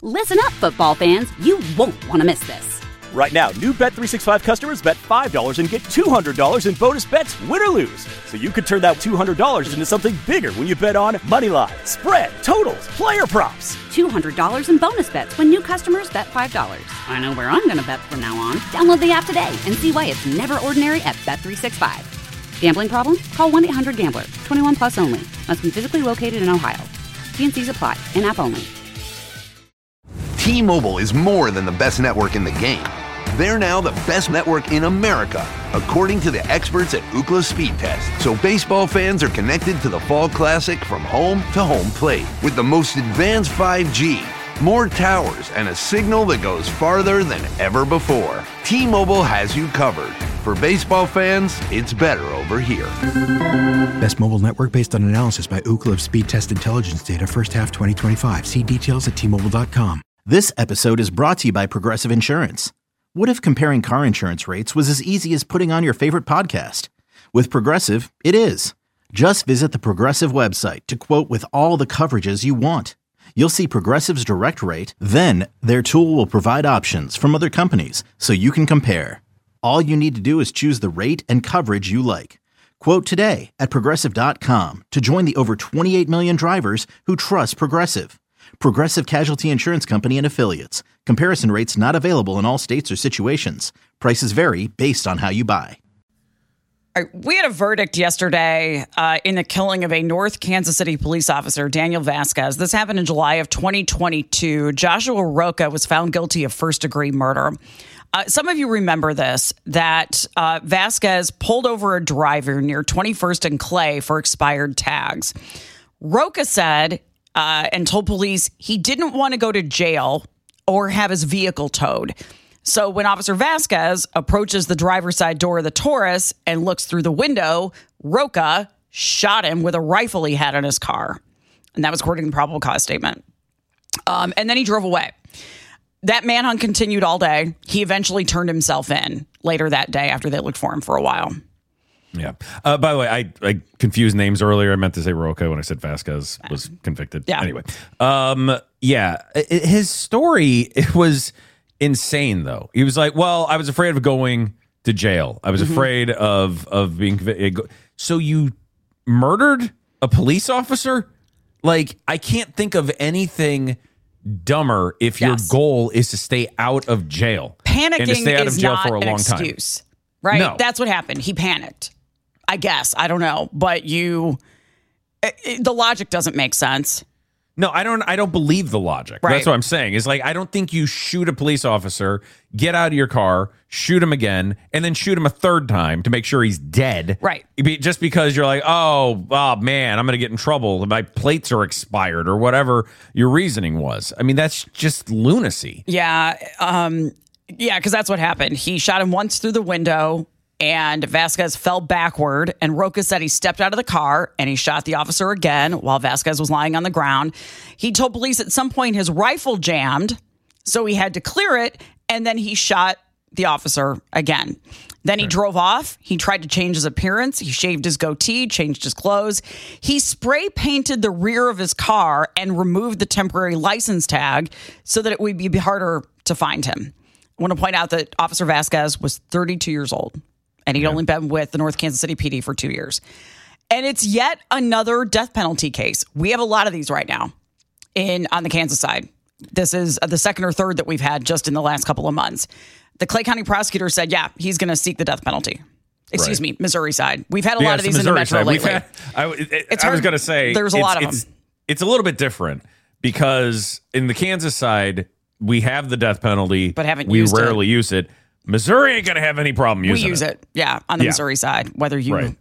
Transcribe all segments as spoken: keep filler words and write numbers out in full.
Listen up, football fans. You won't want to miss this. Right now, new Bet three sixty-five customers bet five dollars and get two hundred dollars in bonus bets, win or lose. So you could turn that two hundred dollars into something bigger when you bet on money line, spread, totals, player props. two hundred dollars in bonus bets when new customers bet five dollars. I know where I'm going to bet from now on. Download the app today and see why it's never ordinary at Bet three sixty-five. Gambling problem? Call one eight hundred gambler. twenty-one plus only. Must be physically located in Ohio. T and C's apply. In-app only. T-Mobile is more than the best network in the game. They're now the best network in America, according to the experts at Ookla Speed Test. So baseball fans are connected to the Fall Classic from home to home plate with the most advanced five G, more towers, and a signal that goes farther than ever before. T-Mobile has you covered. For baseball fans, it's better over here. Best mobile network based on analysis by Ookla of Speed Test Intelligence data first half twenty twenty-five. See details at T Mobile dot com. This episode is brought to you by Progressive Insurance. What if comparing car insurance rates was as easy as putting on your favorite podcast? With Progressive, it is. Just visit the Progressive website to quote with all the coverages you want. You'll see Progressive's direct rate, then their tool will provide options from other companies so you can compare. All you need to do is choose the rate and coverage you like. Quote today at Progressive dot com to join the over twenty-eight million drivers who trust Progressive. Progressive Casualty Insurance Company and Affiliates. Comparison rates not available in all states or situations. Prices vary based on how you buy. We had a verdict yesterday uh, in the killing of a North Kansas City police officer, Daniel Vasquez. This happened in July of twenty twenty-two. Joshua Roca was found guilty of first-degree murder. Uh, some of you remember this, that uh, Vasquez pulled over a driver near twenty-first and Clay for expired tags. Roca said uh, and told police he didn't want to go to jail or have his vehicle towed. So when Officer Vasquez approaches the driver's side door of the Taurus and looks through the window, Roca shot him with a rifle he had in his car. And that was according to the probable cause statement. Um, and then he drove away. That manhunt continued all day. He eventually turned himself in later that day after they looked for him for a while. Yeah. Uh, by the way, I, I confused names earlier. I meant to say Roca when I said Vasquez was convicted. Yeah. Anyway. Um, yeah. It, his story, it was insane, though. He was like, well, I was afraid of going to jail. I was mm-hmm. afraid of, of being convicted. So you murdered a police officer? Like, I can't think of anything dumber if yes. your goal is to stay out of jail. Panicking and to stay out is of jail not for a an long excuse, time. Right? No. That's what happened. He panicked. I guess. I don't know. But you, it, it, the logic doesn't make sense. No, I don't I don't believe the logic. Right. That's what I'm saying. It's like, I don't think you shoot a police officer, get out of your car, shoot him again, and then shoot him a third time to make sure he's dead. Right. Just because you're like, oh, oh man, I'm going to get in trouble. My plates are expired or whatever your reasoning was. I mean, that's just lunacy. Yeah. Um, yeah, because that's what happened. He shot him once through the window, and Vasquez fell backward, and Roca said he stepped out of the car and he shot the officer again while Vasquez was lying on the ground. He told police at some point his rifle jammed, so he had to clear it, and then he shot the officer again. Then he drove off. He tried to change his appearance. He shaved his goatee, changed his clothes. He spray painted the rear of his car and removed the temporary license tag so that it would be harder to find him. I want to point out that Officer Vasquez was thirty-two years old. And he'd yeah. only been with the North Kansas City P D for two years. And it's yet another death penalty case. We have a lot of these right now in on the Kansas side. This is the second or third that we've had just in the last couple of months. The Clay County prosecutor said, yeah, he's going to seek the death penalty. Excuse right. me, Missouri side. We've had a yeah, lot of these in the Metro side. lately. Had, I, it, I was going to say, there's a lot of it's, them. It's a little bit different because in the Kansas side, we have the death penalty, but haven't we used rarely it. use it. Missouri ain't going to have any problem using it. We use it, it yeah, on the yeah. Missouri side, whether you right.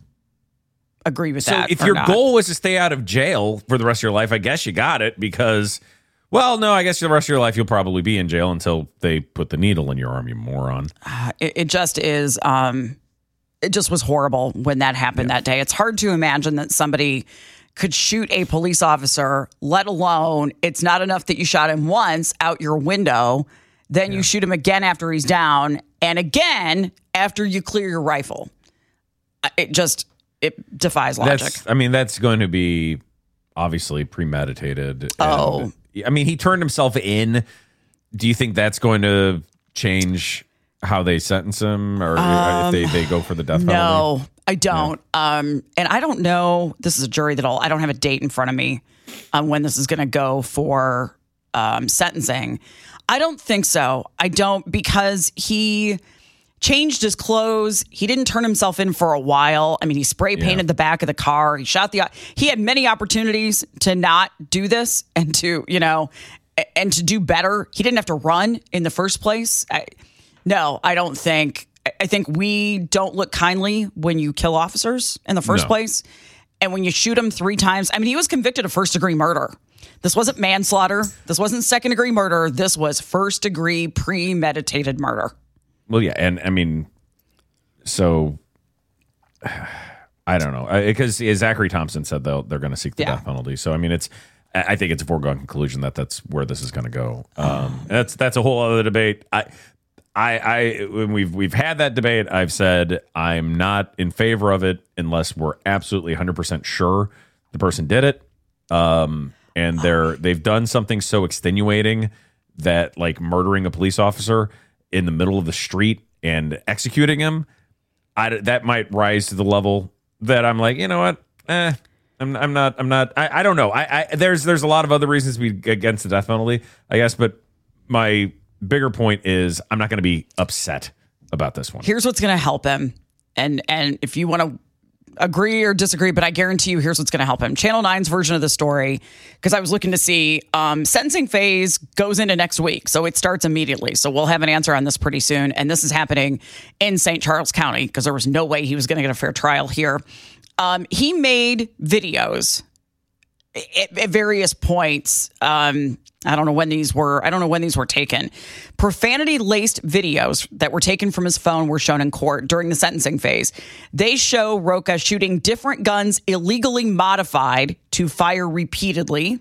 agree with so that if or your not. goal was to stay out of jail for the rest of your life, I guess you got it because, well, no, I guess the rest of your life you'll probably be in jail until they put the needle in your arm, you moron. Uh, it, it just is, um, it just was horrible when that happened yeah. that day. It's hard to imagine that somebody could shoot a police officer, let alone it's not enough that you shot him once out your window, then yeah. you shoot him again after he's down, and again after you clear your rifle. It just, it defies logic. That's, I mean, that's going to be obviously premeditated. Oh, I mean, he turned himself in. Do you think that's going to change how they sentence him, or um, if they, they go for the death penalty? No, I don't. Yeah. Um, and I don't know. This is a jury that I'll, I don't have a date in front of me on when this is going to go for um, sentencing. I don't think so. I don't, because he changed his clothes. He didn't turn himself in for a while. I mean, he spray painted yeah. the back of the car. He shot the, he had many opportunities to not do this and to, you know, and to do better. He didn't have to run in the first place. I, no, I don't think, I think we don't look kindly when you kill officers in the first no. place. And when you shoot them three times, I mean, he was convicted of first degree murder. This wasn't manslaughter. This wasn't second degree murder. This was first degree premeditated murder. Well, yeah. And I mean, so I don't know, because Zachary Thompson said they'll, they're going to seek the yeah. death penalty. So, I mean, it's, I think it's a foregone conclusion that that's where this is going to go. Um, that's, that's a whole other debate. I, I, I, when we've, we've had that debate, I've said I'm not in favor of it unless we're absolutely one hundred percent sure the person did it. Um, and they're, they've done something so extenuating that, like, murdering a police officer in the middle of the street and executing him, I, that might rise to the level that I'm like, you know what? Eh, I'm, I'm not, I'm not, I, I don't know. I, I, there's, there's a lot of other reasons to be against the death penalty, I guess. But my bigger point is I'm not going to be upset about this one. Here's what's going to help him. And, and if you want to agree or disagree, but I guarantee you, here's what's going to help him. Channel nine's version of the story, because I was looking to see, um, sentencing phase goes into next week. So it starts immediately. So we'll have an answer on this pretty soon. And this is happening in Saint Charles County, because there was no way he was going to get a fair trial here. Um, he made videos at, at various points. Um, I don't know when these were. I don't know when these were taken. Profanity-laced videos that were taken from his phone were shown in court during the sentencing phase. They show Rocha shooting different guns illegally modified to fire repeatedly.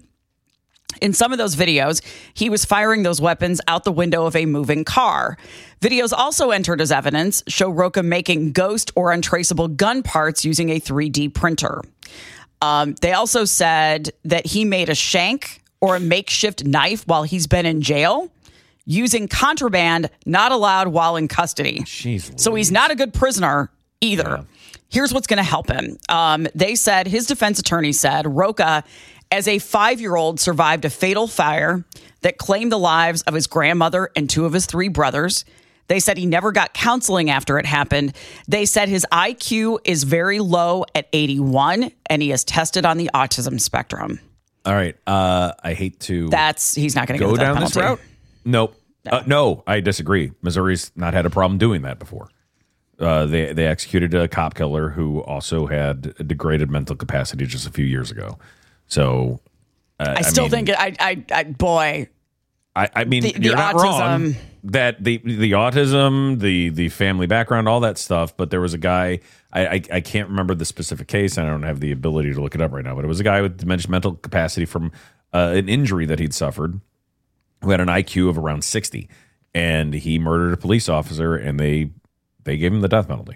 In some of those videos, he was firing those weapons out the window of a moving car. Videos also entered as evidence show Rocha making ghost or untraceable gun parts using a three D printer. Um, they also said that he made a shank or a makeshift knife while he's been in jail, using contraband not allowed while in custody. Jeez, so he's not a good prisoner either. Yeah. Here's what's going to help him. Um, they said, his defense attorney said, Rocha, as a five-year-old, survived a fatal fire that claimed the lives of his grandmother and two of his three brothers. They said he never got counseling after it happened. They said his I Q is very low at eighty-one, and he is tested on the autism spectrum. All right. Uh, I hate to That's he's not going to go get the down penalty. this route. Nope. No. Uh, no, I disagree. Missouri's not had a problem doing that before. Uh, they they executed a cop killer who also had a degraded mental capacity just a few years ago. So uh, I still I mean, think I, I I boy. I, I mean, the, the you're not autism, wrong that the the autism, the the family background, all that stuff. But there was a guy. I, I, I can't remember the specific case. I don't have the ability to look it up right now. But it was a guy with diminished mental capacity from uh, an injury that he'd suffered, who had an I Q of around sixty, and he murdered a police officer, and they they gave him the death penalty.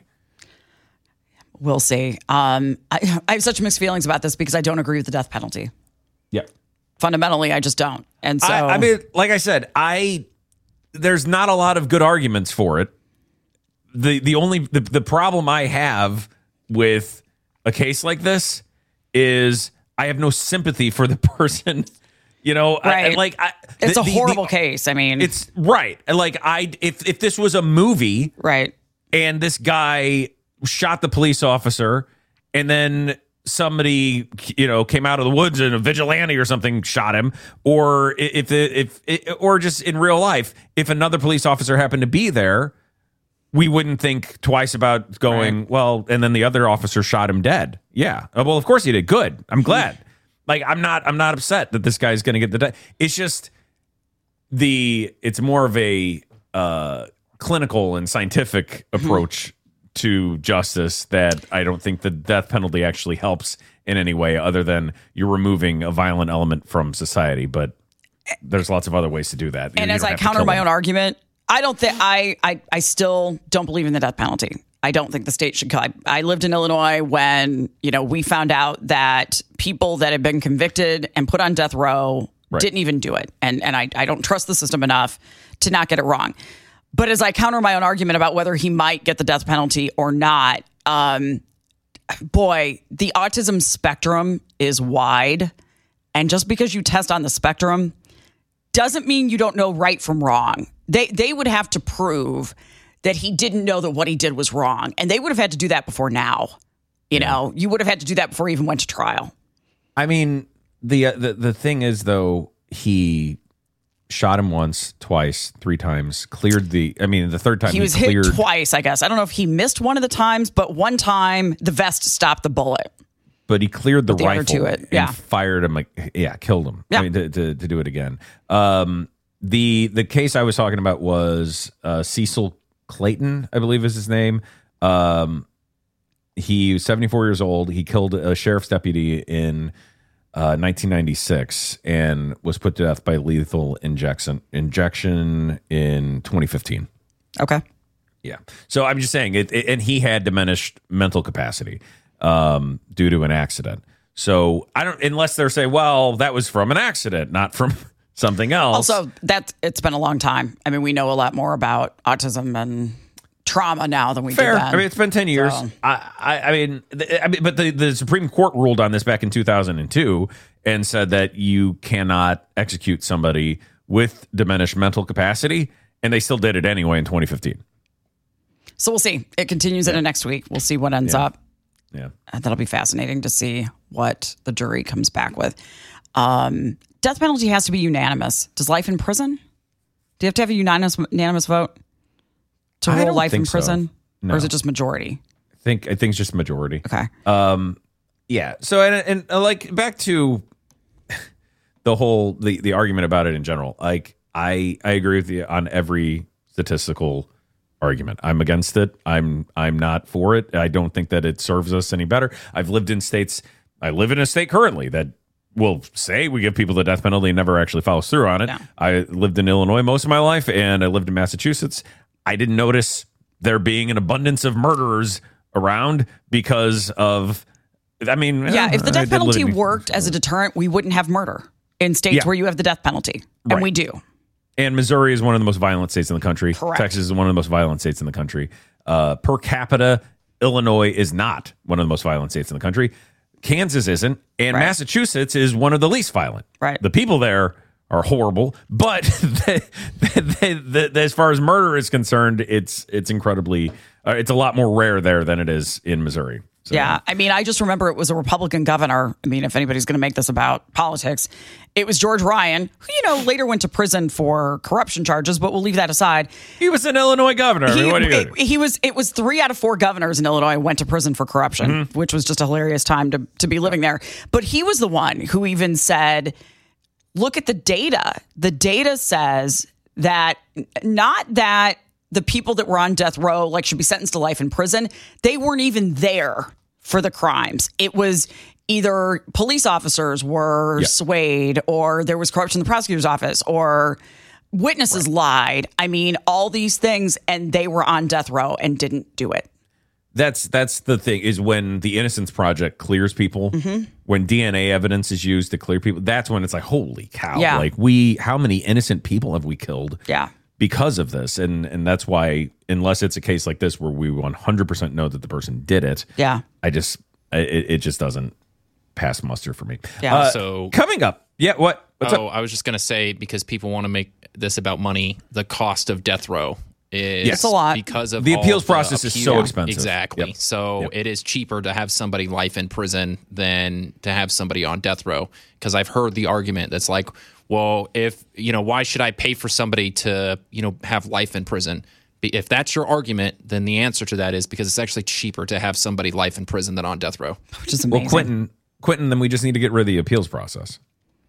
We'll see. Um, I, I have such mixed feelings about this because I don't agree with the death penalty. Yeah. Fundamentally, I just don't. And so, I, I mean, like I said, I there's not a lot of good arguments for it. The the only the, the problem I have with a case like this is I have no sympathy for the person. You know, right. I, like I, it's the, a horrible the, case. I mean, it's right. Like I, if if this was a movie, right, and this guy shot the police officer, and then somebody, you know, came out of the woods and a vigilante or something shot him, or if if, if or just in real life, if another police officer happened to be there, we wouldn't think twice about going, right. well, and then the other officer shot him dead. Yeah. Well, of course he did. Good. I'm glad. Like, I'm not I'm not upset that this guy's going to get the death. It's just the it's more of a uh, clinical and scientific approach to justice that I don't think the death penalty actually helps in any way other than you're removing a violent element from society. But there's lots of other ways to do that. And you as I counter my own argument, I don't think I, I I still don't believe in the death penalty. I don't think the state should. I, I lived in Illinois when, you know, we found out that people that had been convicted and put on death row Right. Didn't even do it. And and I, I don't trust the system enough to not get it wrong. But as I counter my own argument about whether he might get the death penalty or not, um, boy, the autism spectrum is wide. And just because you test on the spectrum doesn't mean you don't know right from wrong. They they would have to prove that he didn't know that what he did was wrong. And they would have had to do that before now. You yeah. know, you would have had to do that before he even went to trial. I mean, the, uh, the the thing is, though, he shot him once, twice, three times, cleared the, I mean, the third time he was he cleared, hit twice, I guess. I don't know if he missed one of the times, but one time the vest stopped the bullet. But he cleared the, the rifle to it. Yeah. and fired him, like, yeah, killed him. Yeah. I mean, to, to, to do it again. Um, the the case I was talking about was uh, Cecil Clayton, I believe is his name. Um, he was seventy-four years old. He killed a sheriff's deputy in Uh, nineteen ninety-six and was put to death by lethal injection injection in twenty fifteen. Okay. Yeah. So I'm just saying it, it and he had diminished mental capacity um, due to an accident. So I don't, unless they're saying, well, that was from an accident, not from something else. Also, that it's been a long time. I mean, we know a lot more about autism and trauma now than we Fair. did then. I mean, it's been ten years. So. I, I, I mean, the, I mean, but the, the Supreme Court ruled on this back in two thousand two and said that you cannot execute somebody with diminished mental capacity, and they still did it anyway in twenty fifteen. So we'll see. It continues yeah. into next week. We'll see what ends yeah. up. Yeah, and that'll be fascinating to see what the jury comes back with. Um, death penalty has to be unanimous. Does life in prison? Do you have to have a unanimous unanimous vote to I rule don't life in think so. prison, No. or is it just majority? I think I think it's just majority. Okay. Um, yeah. So and and uh, like back to the whole the the argument about it in general. Like I I agree with you on every statistical argument. I'm against it. I'm I'm not for it. I don't think that it serves us any better. I've lived in states. I live in a state currently that will say we give people the death penalty and never actually follows through on it. No. I lived in Illinois most of my life, and I lived in Massachusetts. I didn't notice there being an abundance of murderers around because of, I mean, Yeah, if the death penalty in- worked as a deterrent, we wouldn't have murder in states Yeah. where you have the death penalty. And Right. we do. And Missouri is one of the most violent states in the country. Correct. Texas is one of the most violent states in the country. Uh, per capita, Illinois is not one of the most violent states in the country. Kansas isn't. And Right. Massachusetts is one of the least violent. Right. The people there are horrible, but they, they, they, they, as far as murder is concerned, it's it's incredibly, uh, it's a lot more rare there than it is in Missouri. So, Yeah. I mean, I just remember it was a Republican governor. I mean, if anybody's going to make this about politics, it was George Ryan, who, you know, later went to prison for corruption charges, but we'll leave that aside. He was an Illinois governor. I mean, He, what are you gonna it, do? he was, it was three out of four governors in Illinois went to prison for corruption, Mm-hmm. which was just a hilarious time to, to be living there. But he was the one who even said, look at the data. The data says that not that the people that were on death row like should be sentenced to life in prison. They weren't even there for the crimes. It was either police officers were Yeah. swayed, or there was corruption in the prosecutor's office, or witnesses lied. I mean, all these things, and they were on death row and didn't do it. That's that's the thing, is when the Innocence Project clears people, Mm-hmm. when D N A evidence is used to clear people, that's when it's like, holy cow. Yeah. Like we, how many innocent people have we killed Yeah. because of this? And and that's why, unless it's a case like this where we one hundred percent know that the person did it, Yeah. I just, it, it just doesn't pass muster for me. Yeah. Uh, So- coming up. Yeah, what? What's oh, up? I was just going to say, because people want to make this about money, the cost of death row is It's a lot. because of The all appeals the process is so appeal- expensive. Exactly. Yep. So Yep. it is cheaper to have somebody life in prison than to have somebody on death row. Because I've heard the argument that's like, well, if, you know, why should I pay for somebody to, you know, have life in prison? Be- If that's your argument, then the answer to that is because it's actually cheaper to have somebody life in prison than on death row. Which is amazing. Well, Quentin, Quentin, then we just need to get rid of the appeals process.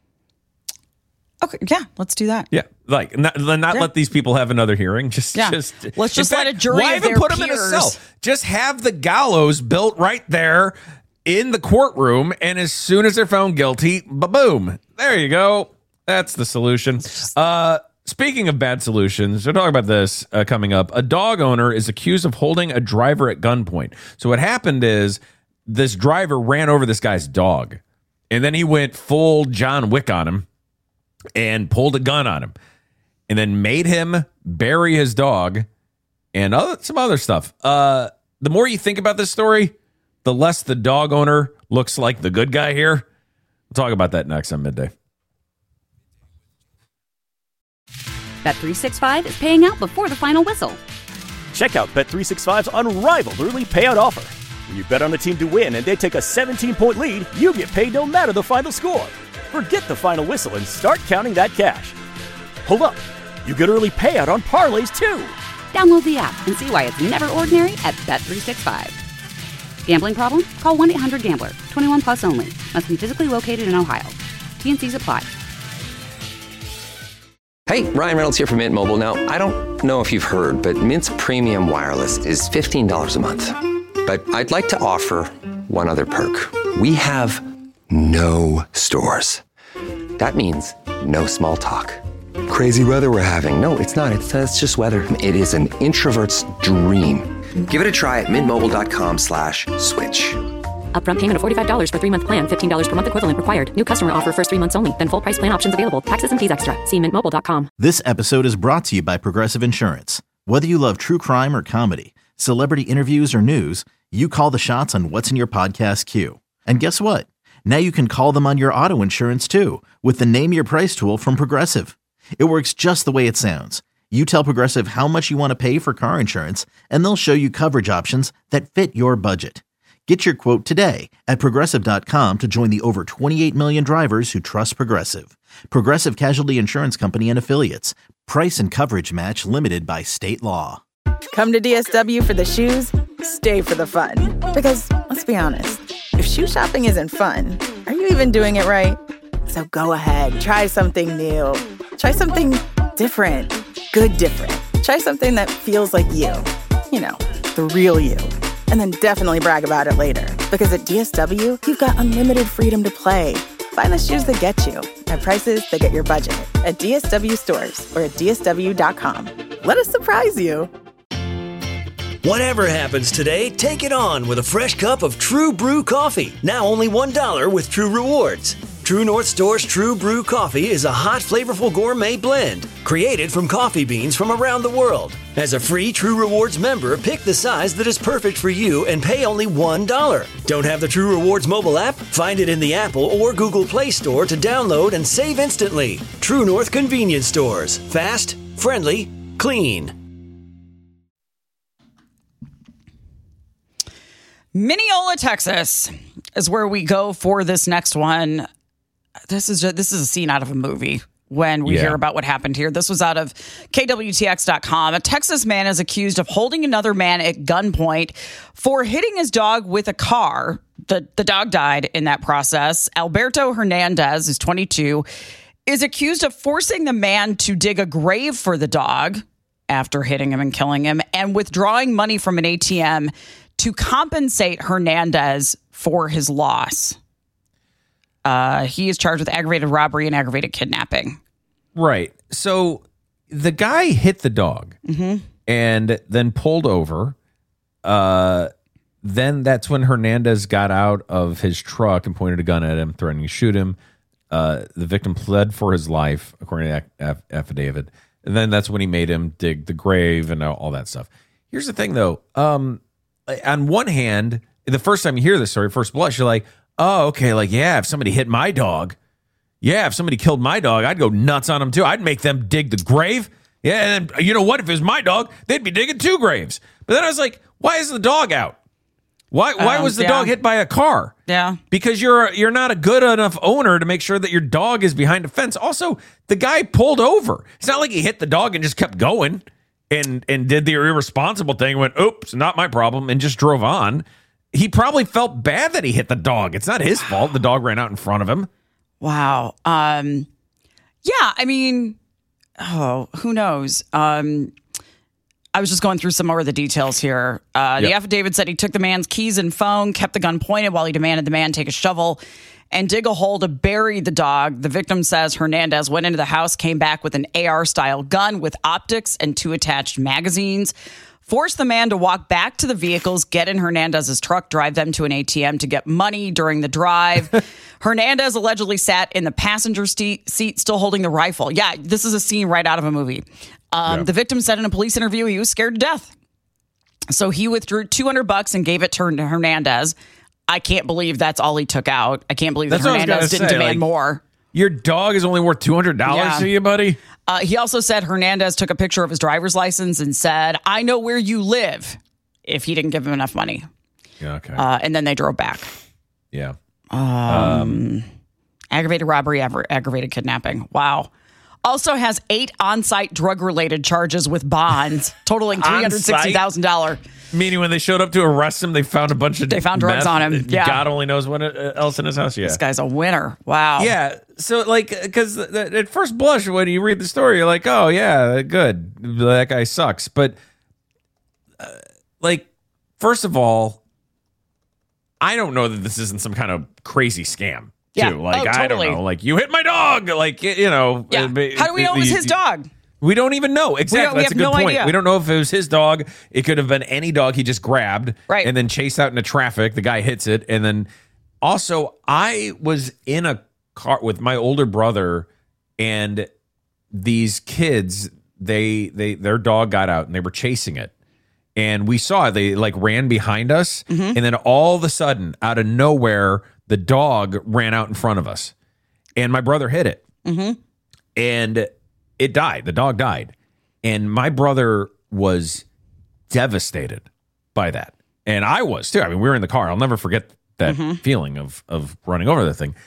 Okay. Yeah. Let's do that. Yeah, like not, not Yeah. let these people have another hearing. Just, Yeah. just Let's in just let a jury Why of even their put them in a peers- cell? Just have the gallows built right there in the courtroom, and as soon as they're found guilty, ba-boom, there you go. That's the solution. Uh, speaking of bad solutions, we're talking about this uh, coming up. A dog owner is accused of holding a driver at gunpoint. So what happened is this driver ran over this guy's dog, and then he went full John Wick on him. and pulled a gun on him and then made him bury his dog and other, some other stuff. Uh, the more you think about this story, the less the dog owner looks like the good guy here. We'll talk about that next on Midday. Bet three sixty-five is paying out before the final whistle. Check out Bet three sixty-five's unrivaled early payout offer. When you bet on a team to win and they take a seventeen-point lead, you get paid no matter the final score. Forget the final whistle and start counting that cash. Hold up. You get early payout on parlays, too. Download the app and see why it's never ordinary at Bet three sixty-five. Gambling problem? Call one eight hundred gambler. twenty-one plus only. Must be physically located in Ohio. T N Cs apply. Hey, Ryan Reynolds here from Mint Mobile. Now, I don't know if you've heard, but Mint's premium wireless is fifteen dollars a month. But I'd like to offer one other perk. We have no stores. That means no small talk. Crazy weather we're having. No, it's not. It's, uh, it's just weather. It is an introvert's dream. Give it a try at mintmobile.com slash switch. Upfront payment of forty-five dollars for three-month plan, fifteen dollars per month equivalent required. New customer offer first three months only. Then full price plan options available. Taxes and fees extra. See mint mobile dot com. This episode is brought to you by Progressive Insurance. Whether you love true crime or comedy, celebrity interviews or news, you call the shots on what's in your podcast queue. And guess what? Now you can call them on your auto insurance too with the Name Your Price tool from Progressive. It works just the way it sounds. You tell Progressive how much you want to pay for car insurance, and they'll show you coverage options that fit your budget. Get your quote today at Progressive dot com to join the over twenty-eight million drivers who trust Progressive. Progressive Casualty Insurance Company and Affiliates. Price and coverage match limited by state law. Come to D S W for the shoes, stay for the fun. Because, let's be honest, if shoe shopping isn't fun, are you even doing it right? So go ahead, try something new. Try something different. Good different. Try something that feels like you. You know, the real you. And then definitely brag about it later. Because at D S W, you've got unlimited freedom to play. Find the shoes that get you at prices that get your budget at D S W stores or at D S W dot com. Let us surprise you. Whatever happens today, take it on with a fresh cup of True Brew coffee. Now only one dollar with True Rewards. True North Store's True Brew coffee is a hot, flavorful gourmet blend created from coffee beans from around the world. As a free True Rewards member, pick the size that is perfect for you and pay only one dollar. Don't have the True Rewards mobile app? Find it in the Apple or Google Play Store to download and save instantly. True North Convenience Stores. Fast, friendly, clean. Mineola, Texas is where we go for this next one. This is just, this is a scene out of a movie when we yeah. hear about what happened here. This was out of K W T X dot com. A Texas man is accused of holding another man at gunpoint for hitting his dog with a car. The, the dog died in that process. Alberto Hernandez, who's twenty-two, is accused of forcing the man to dig a grave for the dog after hitting him and killing him and withdrawing money from an A T M to compensate Hernandez for his loss. Uh, he is charged with aggravated robbery and aggravated kidnapping. Right. So the guy hit the dog mm-hmm. and then pulled over. Uh, then that's when Hernandez got out of his truck and pointed a gun at him, threatening to shoot him. Uh, the victim pled for his life, according to the aff- affidavit. And then that's when he made him dig the grave and all that stuff. Here's the thing, though. Um, on one hand, the first time you hear this story, first blush, you're like, oh, okay, like, yeah, if somebody hit my dog, yeah, if somebody killed my dog, I'd go nuts on them too. I'd make them dig the grave. Yeah, and then, you know what? If it was my dog, they'd be digging two graves. But then I was like, why is the dog out? Why why um, was the yeah. dog hit by a car? Yeah. Because you're you're not a good enough owner to make sure that your dog is behind a fence. Also, the guy pulled over. It's not like he hit the dog and just kept going and, and did the irresponsible thing, went, oops, not my problem, and just drove on. He probably felt bad that he hit the dog. It's not his fault. The dog ran out in front of him. Wow. Um, yeah, I mean, oh, who knows? Um, I was just going through some more of the details here. Uh, yep. The affidavit said he took the man's keys and phone, kept the gun pointed while he demanded the man take a shovel and dig a hole to bury the dog. The victim says Hernandez went into the house, came back with an A R-style gun with optics and two attached magazines. forced the man to walk back to the vehicles, get in Hernandez's truck, drive them to an A T M to get money during the drive. Hernandez allegedly sat in the passenger seat, seat, still holding the rifle. Yeah, this is a scene right out of a movie. Um, Yeah. The victim said in a police interview he was scared to death. So he withdrew two hundred bucks and gave it to Hernandez. I can't believe that's all he took out. I can't believe that That's what I was Hernandez gonna didn't say, demand like, more. Your dog is only worth two hundred dollars Yeah. to you, buddy? Uh, he also said Hernandez took a picture of his driver's license and said, I know where you live, if he didn't give him enough money. Yeah, okay. Uh, and then they drove back. yeah. Um, aggravated robbery, aggra- aggravated kidnapping. Wow. Also has eight on-site drug-related charges with bonds totaling three hundred sixty thousand dollars. Meaning when they showed up to arrest him, they found a bunch of They found drugs meth. on him. Yeah. God only knows what uh, else in his house. Yeah. This guy's a winner. Wow. Yeah. So, like, because at first blush, when you read the story, you're like, oh, yeah, good. That guy sucks. But, uh, like, first of all, I don't know that this isn't some kind of crazy scam, too. Yeah. Like, Oh, I don't totally. know. Like, you hit my dog. Like, you know. Yeah. uh, How do we know it was the- his dog? We don't even know. Exactly. we That's a have good no point. idea. We don't know if it was his dog. It could have been any dog he just grabbed Right. and then chased out into traffic. The guy hits it. And then also, I was in a car with my older brother, and these kids, they they their dog got out and they were chasing it. And we saw it. They like ran behind us. Mm-hmm. And then all of a sudden, out of nowhere, the dog ran out in front of us. And my brother hit it. Mm-hmm. And it died. The dog died. And my brother was devastated by that. And I was too. I mean, we were in the car. I'll never forget that Mm-hmm. feeling of of running over the thing.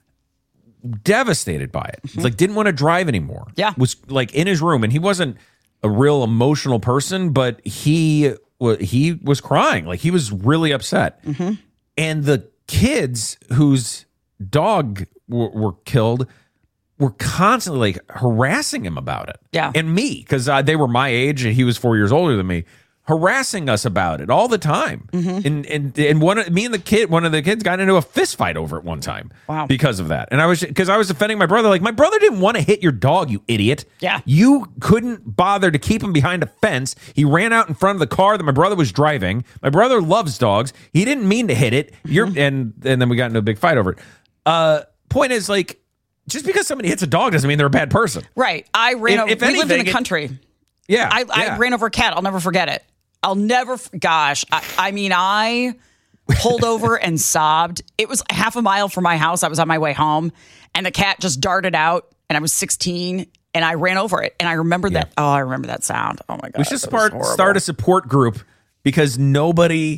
Devastated by it. It's like didn't want to drive anymore. Yeah. Was like in his room, and he wasn't a real emotional person, but he wa- he was crying. Like he was really upset. Mm-hmm. And the kids whose dog w- were killed were constantly like harassing him about it. Yeah. And me, because uh, they were my age and he was four years older than me, harassing us about it all the time. Mm-hmm. And and and one of, me and the kid, one of the kids got into a fist fight over it one time. Wow. Because of that. And I was because I was defending my brother. Like, my brother didn't want to hit your dog, you idiot. Yeah. You couldn't bother to keep him behind a fence. He ran out in front of the car that my brother was driving. My brother loves dogs. He didn't mean to hit it. You're and and then we got into a big fight over it. Uh point is, like, just because somebody hits a dog doesn't mean they're a bad person. Right. I ran If- over. if we lived in anything, the it- country. Yeah. I, yeah. I ran over a cat. I'll never forget it. I'll never, f- gosh, I, I mean, I pulled over and sobbed. It was half a mile from my house. I was on my way home, and the cat just darted out, and I was sixteen, and I ran over it. And I remember that. Oh, I remember that sound. Oh my God. We should that was start horrible. start a support group because nobody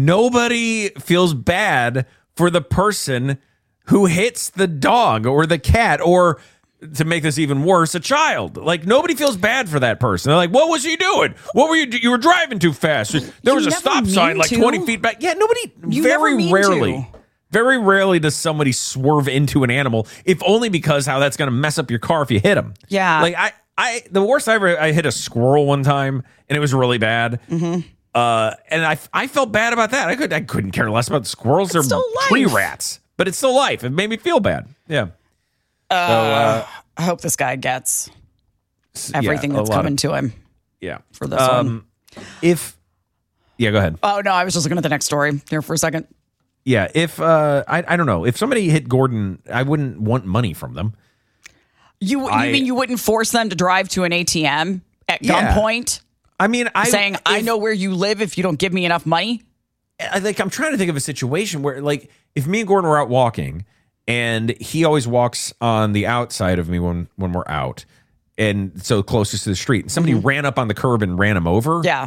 nobody feels bad for the person who hits the dog or the cat, or to make this even worse, a child. Like, nobody feels bad for that person. They're like, what was he doing? What were you do- you were driving too fast. There You was a never stop mean sign like to. twenty feet back. Yeah, nobody You very never mean rarely. to. Very rarely does somebody swerve into an animal, if only because how that's going to mess up your car if you hit them. Yeah. Like, I, I, the worst I ever, I hit a squirrel one time, and it was really bad. Mm-hmm. Uh, and I, I felt bad about that. I could, I couldn't care less about squirrels. They're still life. tree rats, but it's still life. It made me feel bad. Yeah. Uh, So, uh, I hope this guy gets yeah, everything a that's lot coming of- to him Yeah. for this one. Um, if, yeah, go ahead. Oh, no, I was just looking at the next story here for a second. Yeah. If, uh, I, I don't know, if somebody hit Gordon, I wouldn't want money from them. You, you I- mean you wouldn't force them to drive to an A T M at Yeah. gunpoint? I mean, I saying, I if- know where you live if you don't give me enough money? I like I'm trying to think of a situation where, like, if me and Gordon were out walking and he always walks on the outside of me when when we're out, and so closest to the street, and somebody ran up on the curb and ran him over, Yeah.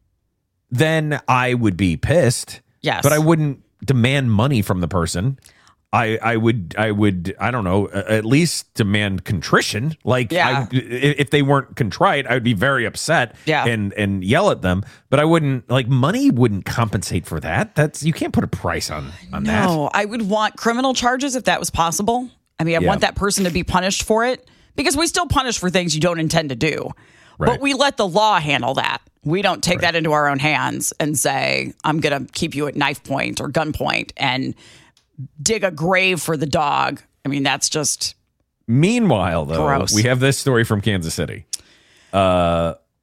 then I would be pissed. Yes. But I wouldn't demand money from the person. I, I would I would I don't know, at least demand contrition. Like, Yeah. I, if they weren't contrite, I would be very upset Yeah. and and yell at them. But I wouldn't, like, money wouldn't compensate for that. That's, you can't put a price on on that. No, I would want criminal charges if that was possible. I mean, I Yeah. want that person to be punished for it because we still punish for things you don't intend to do. Right. But we let the law handle that. We don't take that into our own hands and say, I'm going to keep you at knife point or gun point and dig a grave for the dog. I mean, that's just Meanwhile, though, Gross. we have this story from Kansas City. Uh,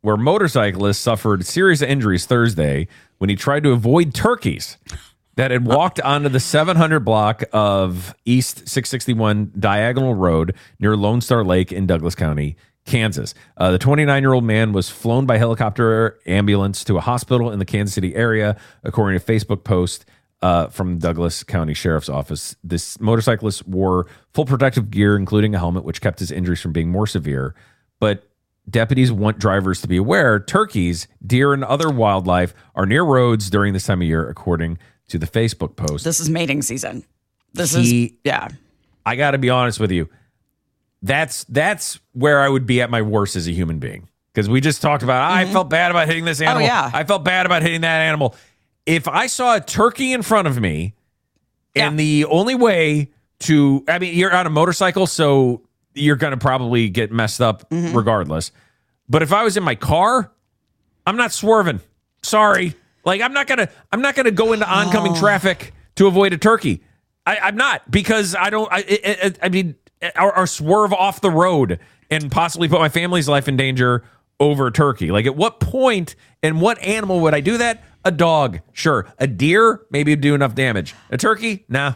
where motorcyclists suffered serious injuries Thursday when he tried to avoid turkeys that had walked onto the seven hundred block of East six sixty-one Diagonal Road near Lone Star Lake in Douglas County, Kansas. Uh, the twenty-nine-year-old man was flown by helicopter ambulance to a hospital in the Kansas City area, according to a Facebook post uh, from Douglas County Sheriff's Office. This motorcyclist wore full protective gear, including a helmet, which kept his injuries from being more severe. But deputies want drivers to be aware turkeys, deer, and other wildlife are near roads during this time of year, according to the Facebook post. This is mating season. This he, is, yeah. I got to be honest with you. That's that's where I would be at my worst as a human being. Because we just talked about, mm-hmm. I felt bad about hitting this animal. Oh, yeah. I felt bad about hitting that animal. If I saw a turkey in front of me, yeah. and the only way to, I mean, you're on a motorcycle, so you're going to probably get messed up mm-hmm. regardless. But if I was in my car, I'm not swerving. Sorry. Like, I'm not going to, I'm not going to go into oncoming oh. traffic to avoid a turkey. I, I'm not, because I don't, I, I, I mean, or, or swerve off the road and possibly put my family's life in danger over a turkey. Like, at what point and what animal would I do that? A dog, sure. A deer, maybe it'd do enough damage. A turkey, nah.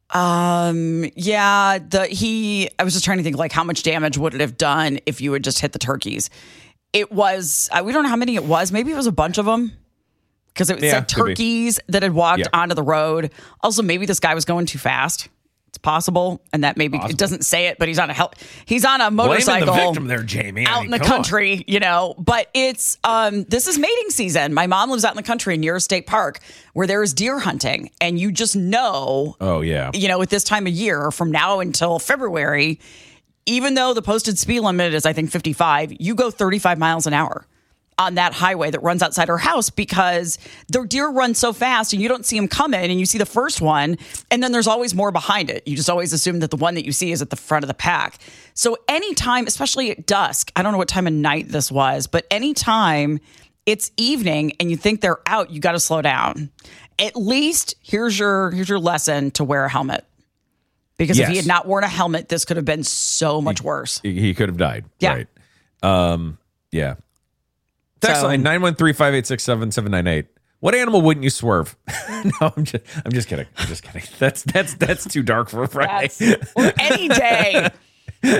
Um. Yeah. The he. I was just trying to think, like, how much damage would it have done if you had just hit the turkeys? It was. Uh, we don't know how many it was. Maybe it was a bunch of them. Because it yeah, said turkeys that had walked yeah. onto the road. Also, maybe this guy was going too fast. It's possible, and that maybe possible. It doesn't say it, but he's on a hel- he's on a motorcycle. Blaming the victim there, Jamie. Out I mean, in the country, on. you know. But it's um, this is mating season. My mom lives out in the country near a state park where there is deer hunting, and you just know. Oh yeah. You know, at this time of year, from now until February, even though the posted speed limit is I think fifty-five, you go thirty-five miles an hour on that highway that runs outside her house, because the deer run so fast and you don't see them coming, and you see the first one and then there's always more behind it. You just always assume that the one that you see is at the front of the pack. So anytime, especially at dusk, I don't know what time of night this was, but anytime it's evening and you think they're out, you got to slow down. At least here's your, here's your lesson to wear a helmet. Because yes. if he had not worn a helmet, this could have been so much he, worse. He could have died. Yeah. Right. Um, yeah. Text So- line nine one three, five eight six, seven seven nine eight. What animal wouldn't you swerve? no, I'm just I'm just kidding. I'm just kidding. That's that's that's too dark for a Friday. That's, or any day. no,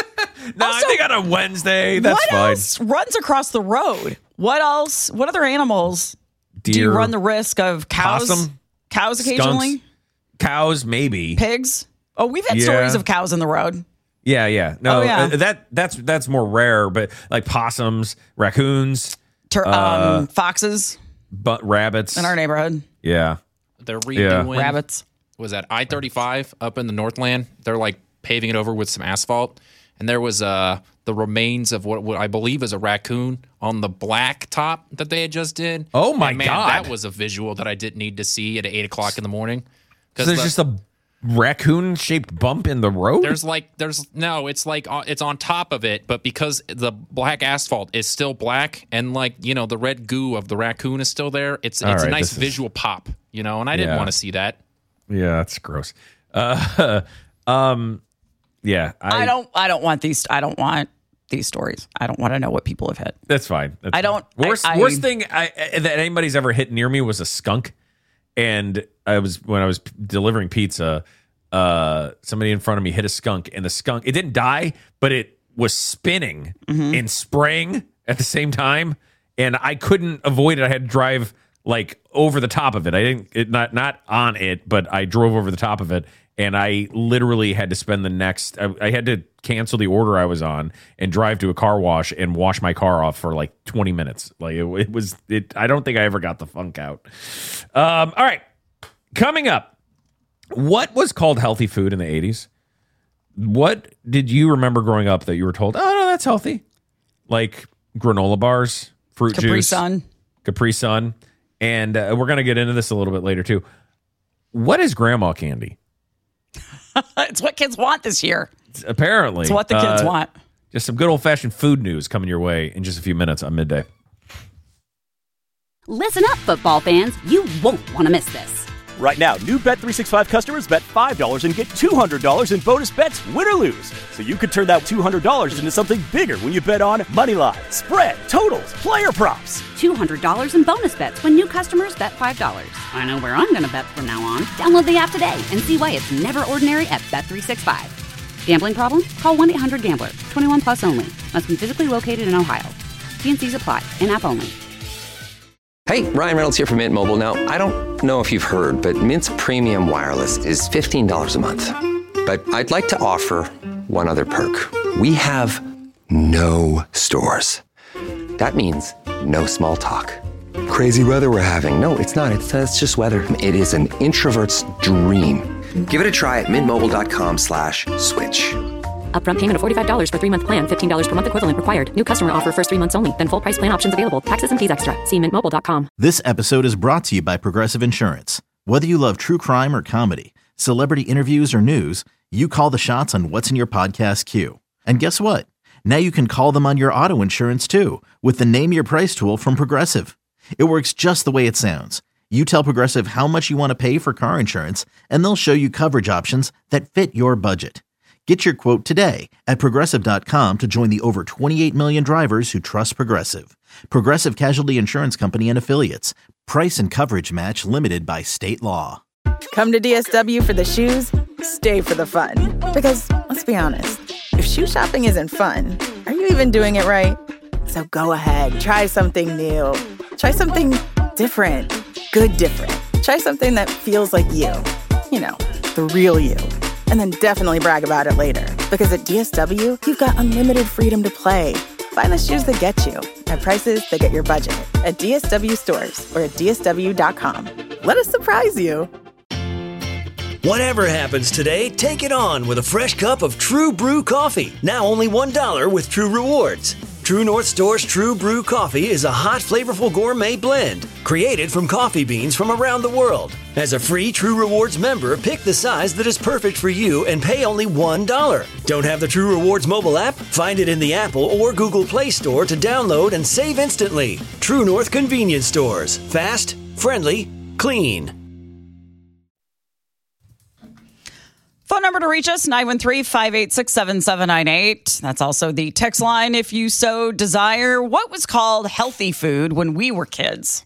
Also, I think on a Wednesday, that's what fine. else runs across the road? What else? What other animals Deer, do you run the risk of? Cows? Possum, cows occasionally? Skunks, cows, maybe. Pigs? Oh, we've had Yeah. stories of cows in the road. Yeah, yeah. No, Oh, yeah. uh, that that's that's more rare, but like possums, raccoons, Tur- uh, um, foxes but rabbits in our neighborhood. Yeah. They're redoing Rabbits. Was that I thirty-five up in the Northland? They're like paving it over with some asphalt, and there was uh the remains of what, what I believe is a raccoon on the black top that they had just did. Oh my and man, God. that was a visual that I didn't need to see at eight o'clock in the morning. So there's the, just a raccoon shaped bump in the road? There's like there's no, it's like uh, it's on top of it, but because the black asphalt is still black and like, you know, the red goo of the raccoon is still there, it's All it's right, a nice this is- visual pop, you know, and I didn't Yeah. want to see that. Yeah, that's gross. Uh, um, yeah, I, I don't. I don't want these. I don't want these stories. I don't want to know what people have hit. That's fine. That's I don't- fine. Worst I- I- worst thing I, that anybody's ever hit near me was a skunk, and I was when I was p- delivering pizza. Uh, somebody in front of me hit a skunk, and the skunk it didn't die, but it was spinning Mm-hmm. and spraying at the same time, and I couldn't avoid it. I had to drive like over the top of it. I didn't it, not not on it, but I drove over the top of it, and I literally had to spend the next. I, I had to cancel the order I was on and drive to a car wash and wash my car off for like twenty minutes. Like it, it was it. I don't think I ever got the funk out. Um, all right, coming up. What was called healthy food in the eighties? What did you remember growing up that you were told, oh, no, that's healthy? Like granola bars, fruit Capri juice. Sun. Capri Sun. And uh, we're going to get into this a little bit later, too. What is grandma candy? It's what kids want this year. It's apparently. It's what the kids uh, want. Just some good old-fashioned food news coming your way in just a few minutes on Midday. Listen up, football fans. You won't want to miss this. Right now, new Bet three sixty-five customers bet five dollars and get two hundred dollars in bonus bets, win or lose. So you could turn that two hundred dollars into something bigger when you bet on money line, spread, totals, player props. two hundred dollars in bonus bets when new customers bet five dollars. I know where I'm going to bet from now on. Download the app today and see why it's never ordinary at Bet three sixty-five. Gambling problem? Call one eight hundred gambler. twenty-one plus only. Must be physically located in Ohio. T and C's apply. In-app only. Hey, Ryan Reynolds here from Mint Mobile. Now, I don't know if you've heard, but Mint's premium wireless is fifteen dollars a month. But I'd like to offer one other perk. We have no stores. That means no small talk. Crazy weather we're having. No, it's not. It's, uh, it's just weather. It is an introvert's dream. Give it a try at mintmobile.com slash switch. Upfront payment of forty-five dollars for three-month plan, fifteen dollars per month equivalent required. New customer offer first three months only. Then full price plan options available. Taxes and fees extra. See mint mobile dot com. This episode is brought to you by Progressive Insurance. Whether you love true crime or comedy, celebrity interviews or news, you call the shots on what's in your podcast queue. And guess what? Now you can call them on your auto insurance too with the Name Your Price tool from Progressive. It works just the way it sounds. You tell Progressive how much you want to pay for car insurance, and they'll show you coverage options that fit your budget. Get your quote today at Progressive dot com to join the over twenty-eight million drivers who trust Progressive. Progressive Casualty Insurance Company and Affiliates. Price and coverage match limited by state law. Come to D S W for the shoes, stay for the fun. Because, let's be honest, if shoe shopping isn't fun, are you even doing it right? So go ahead, try something new. Try something different. Good different. Try something that feels like you. You know, the real you. And then definitely brag about it later. Because at D S W, you've got unlimited freedom to play. Find the shoes that get you at prices that get your budget at D S W stores or at D S W dot com. Let us surprise you. Whatever happens today, take it on with a fresh cup of True Brew coffee. Now only one dollar with True Rewards. True North Store's True Brew coffee is a hot, flavorful gourmet blend created from coffee beans from around the world. As a free True Rewards member, pick the size that is perfect for you and pay only one dollar. Don't have the True Rewards mobile app? Find it in the Apple or Google Play Store to download and save instantly. True North Convenience Stores. Fast, friendly, clean. Phone number to reach us, nine one three, five eight six, seven seven nine eight. That's also the text line if you so desire. What was called healthy food when we were kids?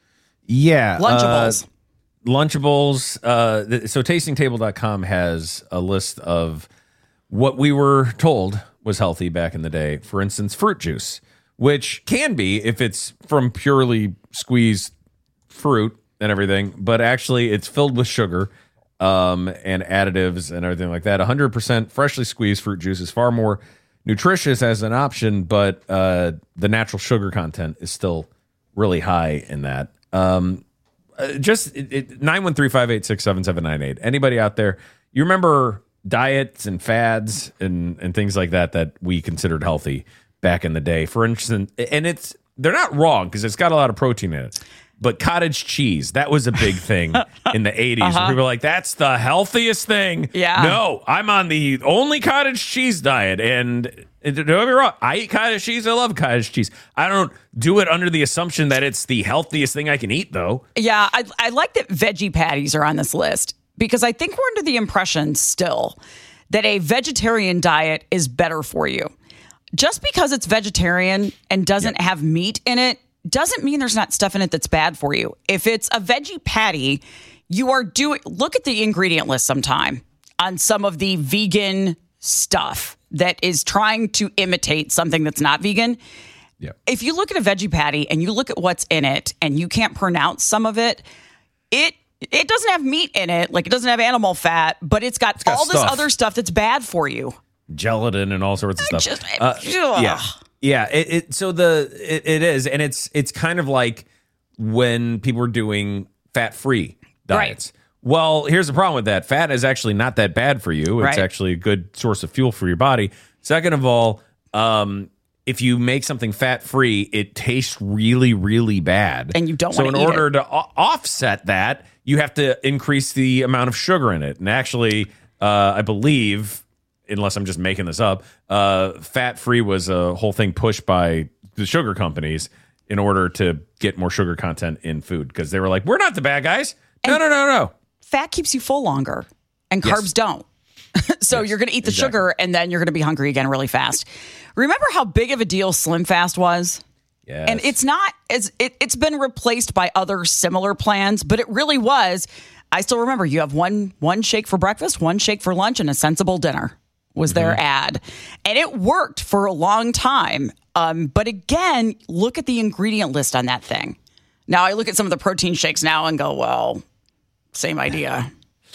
Yeah. Lunchables. Uh, Lunchables. Uh, th- so tasting table dot com has a list of what we were told was healthy back in the day. For instance, fruit juice, which can be if it's from purely squeezed fruit and everything, but actually it's filled with sugar. Um, and additives and everything like that. one hundred percent freshly squeezed fruit juice is far more nutritious as an option, but uh, the natural sugar content is still really high in that. Um, uh, just it, it, nine one three, five eight six, seven seven nine eight. Anybody out there, you remember diets and fads and, and things like that that we considered healthy back in the day? For instance, and it's they're not wrong because it's got a lot of protein in it. But cottage cheese, that was a big thing in the eighties. Uh-huh. People were like, that's the healthiest thing. Yeah. No, I'm on the only cottage cheese diet. And don't get me wrong, I eat cottage cheese. I love cottage cheese. I don't do it under the assumption that it's the healthiest thing I can eat, though. Yeah, I, I like that veggie patties are on this list because I think we're under the impression still that a vegetarian diet is better for you. Just because it's vegetarian and doesn't yep. have meat in it doesn't mean there's not stuff in it that's bad for you. If it's a veggie patty, you are doing, look at the ingredient list sometime on some of the vegan stuff that is trying to imitate something that's not vegan. Yeah. If you look at a veggie patty and you look at what's in it and you can't pronounce some of it, it it doesn't have meat in it, like it doesn't have animal fat, but it's got, it's got all stuff. This other stuff that's bad for you. Gelatin and all sorts of stuff. Just, uh, yeah. Yeah, it, it so the it, it is, and it's it's kind of like when people are doing fat-free diets. Right. Well, here's the problem with that. Fat is actually not that bad for you. It's right. actually a good source of fuel for your body. Second of all, um, if you make something fat-free, it tastes really, really bad. And you don't so want to in eat order it. to o- offset that, you have to increase the amount of sugar in it. And actually, uh, I believe, unless I'm just making this up, uh, fat-free was a whole thing pushed by the sugar companies in order to get more sugar content in food because they were like, we're not the bad guys. And no, no, no, no. Fat keeps you full longer, and Yes. carbs don't. So Yes, you're going to eat the exactly. sugar, and then you're going to be hungry again really fast. Remember how big of a deal Slim Fast was? Yes. And it's not as it, it's been replaced by other similar plans, but it really was. I still remember you have one one shake for breakfast, one shake for lunch, and a sensible dinner was their Mm-hmm. ad. And it worked for a long time. Um, but again, look at the ingredient list on that thing. Now I look at some of the protein shakes now and go, well, same idea.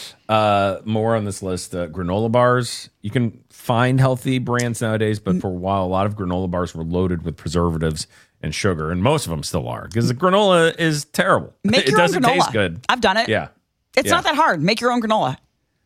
Uh, more on this list. Uh, granola bars. You can find healthy brands nowadays, but for a while, a lot of granola bars were loaded with preservatives and sugar, and most of them still are because the granola is terrible. Make it your own doesn't granola. taste good. I've done it. Yeah, It's Yeah. not that hard. Make your own granola.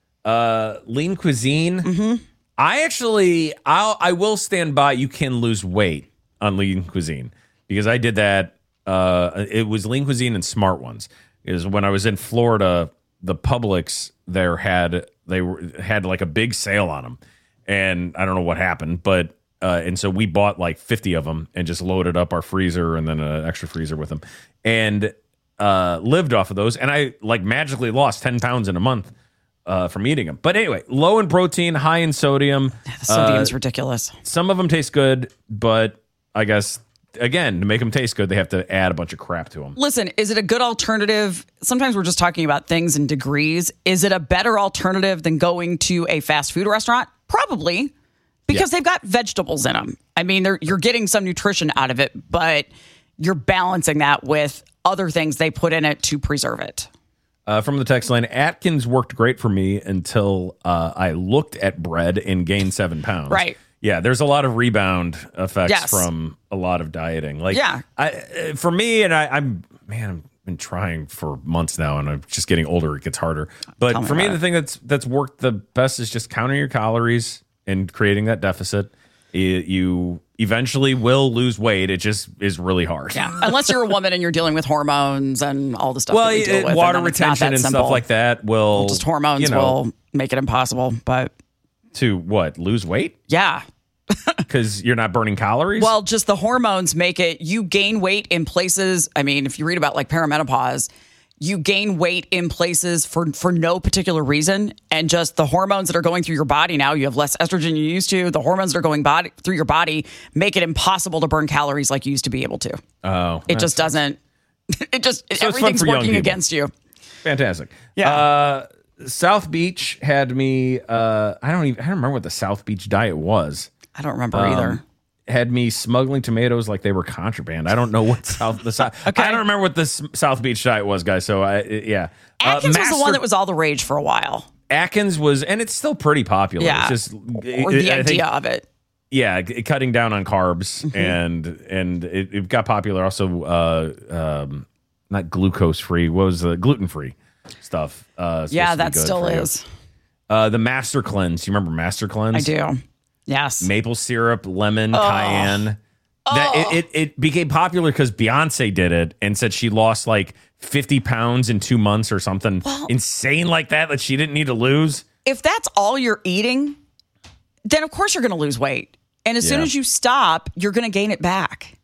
Uh, lean cuisine. I actually, I'll, I will stand by. You can lose weight on lean cuisine because I did that. Uh, it was lean cuisine and Smart Ones. Is when I was in Florida, the Publix there had they were had like a big sale on them, and I don't know what happened, but uh, and so we bought like fifty of them and just loaded up our freezer and then an extra freezer with them, and uh, lived off of those. And I like magically lost ten pounds in a month. Uh, from eating them. But anyway, low in protein, high in sodium. The sodium's Uh, ridiculous. Some of them taste good, but I guess, again, to make them taste good, they have to add a bunch of crap to them. Listen, is it a good alternative? Sometimes we're just talking about things in degrees. Is it a better alternative than going to a fast food restaurant? Probably, because Yeah. they've got vegetables in them. I mean, they're, you're getting some nutrition out of it, but you're balancing that with other things they put in it to preserve it. Uh, from the text line, Atkins worked great for me until uh, I looked at bread and gained seven pounds. Right. Yeah, there's a lot of rebound effects Yes. from a lot of dieting. Like, Yeah. I, uh, for me, and I, I'm, man, I've been trying for months now, and I'm just getting older. It gets harder. But Tell me for me, about the it. thing that's that's worked the best is just counting your calories and creating that deficit. It, you eventually will lose weight. It just is really hard. Yeah, unless you're a woman and you're dealing with hormones and all the stuff Well, that we deal it- with. water and then it's not retention that and simple. stuff like that will Just hormones you know, will make it impossible. But to what, lose weight yeah. because you're not burning calories. Well, just the hormones make it, you gain weight in places. I mean, if you read about like perimenopause, you gain weight in places for, for no particular reason. And just the hormones that are going through your body now, you have less estrogen than you used to. The hormones that are going body through your body make it impossible to burn calories like you used to be able to. oh, It just doesn't, it just, So it's fun everything's for young working people. against you. fantastic. Yeah. Uh, South Beach had me. Uh, I don't even. I don't remember what the South Beach diet was. I don't remember Um, either. Had me smuggling tomatoes like they were contraband. I don't know what South the South. Okay. I don't remember what the S- South Beach diet was, guys. So I yeah. Atkins uh, was the one Master- that was all the rage for a while. Atkins was, and it's still pretty popular. Yeah. It's just Or it- the I idea think- of it. yeah, c- cutting down on carbs Mm-hmm. and and it, it got popular. Also, uh, um, not glucose free. What was the gluten free stuff? Uh, supposed Yeah, to be that good still for you. is. Uh, the Master Cleanse. You remember Master Cleanse? I do. Yes. Maple syrup, lemon, cayenne. That it, it, it became popular because Beyonce did it and said she lost like fifty pounds in two months or something insane like that that she didn't need to lose. If that's all you're eating, then of course you're going to lose weight. And as soon Yeah. as you stop, you're going to gain it back.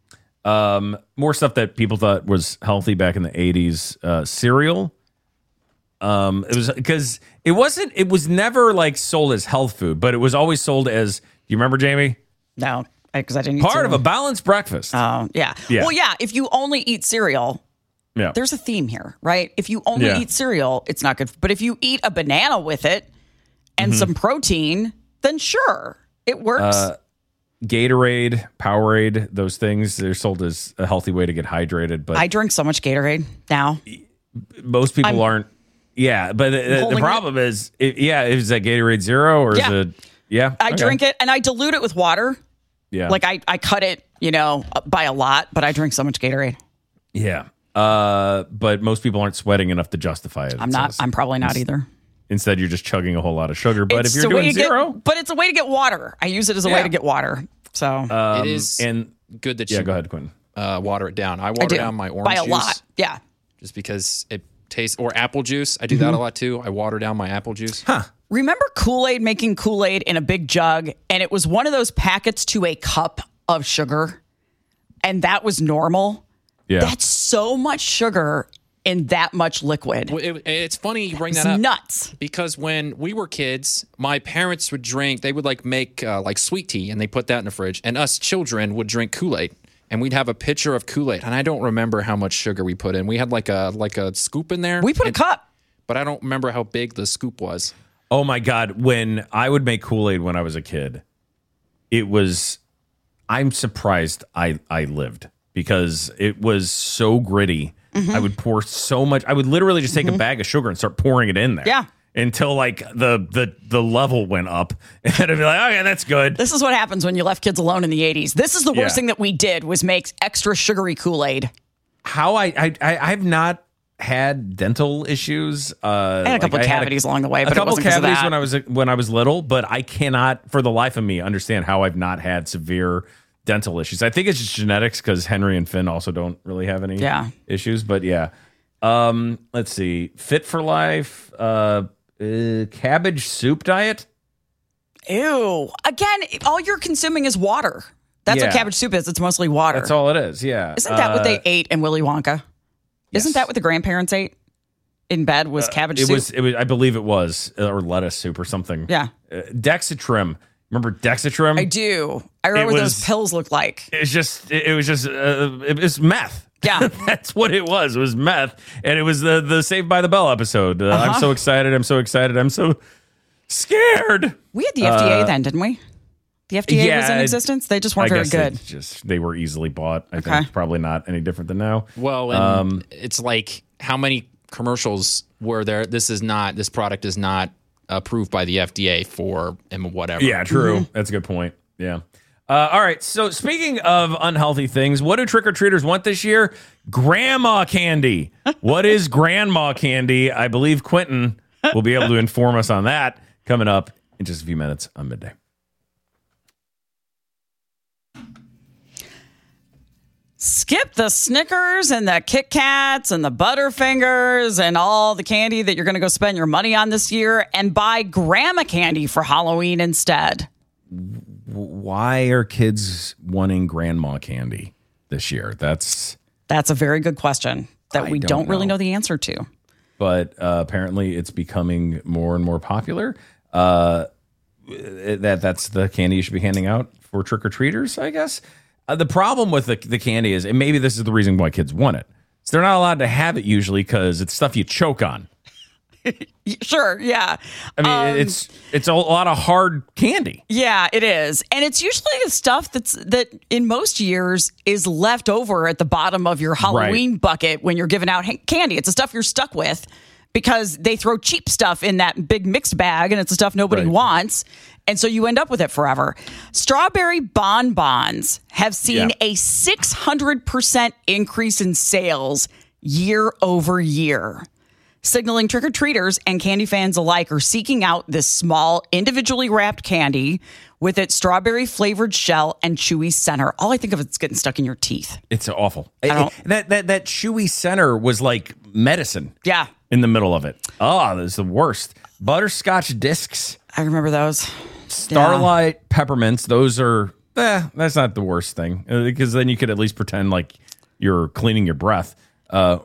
Um, more stuff that people thought was healthy back in the eighties. Uh, cereal. Um, it was because it wasn't. It was never like sold as health food, but it was always sold as. You remember, Jamie? No, because I didn't eat Part of a cereal. balanced breakfast. Oh, yeah. Yeah. Well, yeah, if you only eat cereal, yeah. there's a theme here, right? If you only Yeah. eat cereal, it's not good. But if you eat a banana with it and Mm-hmm. some protein, then sure, it works. Uh, Gatorade, Powerade, those things, they're sold as a healthy way to get hydrated. But I drink so much Gatorade now. most people I'm aren't. Yeah, but the, the, the holding problem is, it, yeah, is that Gatorade Zero or Yeah. is it? Yeah, I okay. drink it and I dilute it with water. Yeah, Like I, I cut it, you know, by a lot, but I drink so much Gatorade. yeah. Uh, but most people aren't sweating enough to justify it. I'm it not. says. I'm probably not either. Instead, you're just chugging a whole lot of sugar. But It's if you're a way doing to get- zero, but it's a way to get water. I use it as a way Yeah. to get water. So um, It is and good that yeah, you go ahead, Quinn. uh, water it down. I I water do down my orange by a juice lot. Yeah. just because it tastes, or apple juice. I do that a lot too. I water down my apple juice. Huh. Remember Kool-Aid making Kool-Aid in a big jug, and it was one of those packets to a cup of sugar, and that was normal. Yeah. That's so much sugar in that much liquid. Well, it, it's funny you bring It's that up. nuts. Because when we were kids, my parents would drink, they would like make uh, like sweet tea and they put that in the fridge. And us children would drink Kool-Aid. And we'd have a pitcher of Kool-Aid. And I don't remember how much sugar we put in. We had like a like a scoop in there. We put and, a cup. But I don't remember how big the scoop was. Oh my God. When I would make Kool-Aid when I was a kid, it was, I'm surprised I, I lived because it was so gritty. Mm-hmm. I would pour so much. I would literally just take mm-hmm. a bag of sugar and start pouring it in there. Yeah. Until like the the the level went up. And I'd be like, okay, that's good. This is what happens when you left kids alone in the eighties. This is the worst Yeah. thing that we did was make extra sugary Kool-Aid. How I I, I I've not had dental issues. Uh, I had a couple like of I had cavities along the way, but a couple it wasn't 'cause of cavities that. when I was when I was little, but I cannot for the life of me understand how I've not had severe dental issues. I think it's just genetics because Henry and Finn also don't really have any Yeah. issues. But yeah, um, let's see. Fit for Life, uh, uh, cabbage soup diet. Ew. Again, all you're consuming is water. That's Yeah. what cabbage soup is. It's mostly water. That's all it is. Yeah. Isn't that what Uh, they ate in Willy Wonka? yes. Isn't that what the grandparents ate in bed was cabbage It soup? was. It was. I believe it was, uh, or lettuce soup or something. Yeah. Uh, Dexatrim. Remember Dexatrim? I do. I remember what was- those pills looked like. It's just. It, it was just. Uh, it was meth. Yeah. That's what it was. It was meth, and it was the the Saved by the Bell episode. Uh, Uh-huh. I'm so excited. I'm so excited. I'm so scared. We had the F D A Uh, then, didn't we? The F D A yeah, was in it- existence. They just weren't I very guess good. They just they were easily bought. I Okay. think probably not any different than now. Well, and Um, it's like how many commercials were there? This is not, this product is not approved by the F D A for and whatever. Yeah, true. Mm-hmm. That's a good point. Yeah. Uh, all right. So speaking of unhealthy things, what do trick or treaters want this year? Grandma candy. What is grandma candy? I believe Quentin will be able to inform us on that coming up in just a few minutes on Midday. Skip the Snickers and the Kit Kats and the Butterfingers and all the candy that you're going to go spend your money on this year and buy grandma candy for Halloween instead. Why are kids wanting grandma candy this year? That's That's a very good question that I we don't don't, really know. know the answer to. but uh, apparently it's becoming more and more popular. Uh, that that's the candy you should be handing out for trick or treaters, I guess. Uh, the problem with the, the candy is, and maybe this is the reason why kids want it, is they're not allowed to have it usually because it's stuff you choke on. Sure, yeah. I mean, Um, it's it's a lot of hard candy. Yeah, it is. And it's usually the stuff that's that in most years is left over at the bottom of your Halloween Right. bucket when you're giving out ha- candy. It's the stuff you're stuck with because they throw cheap stuff in that big mixed bag and it's the stuff nobody Right. wants. And so you end up with it forever. Strawberry bonbons have seen Yeah. a six hundred percent increase in sales year over year, signaling trick-or-treaters and candy fans alike are seeking out this small, individually wrapped candy with its strawberry-flavored shell and chewy center. All I think of is getting stuck in your teeth. It's awful. I don't- It- that that that chewy center was like medicine Yeah, in the middle of it. Oh, that's the worst. Butterscotch discs, I remember those. Starlight peppermints. Those are eh, that's not the worst thing uh, because then you could at least pretend like you're cleaning your breath. Uh,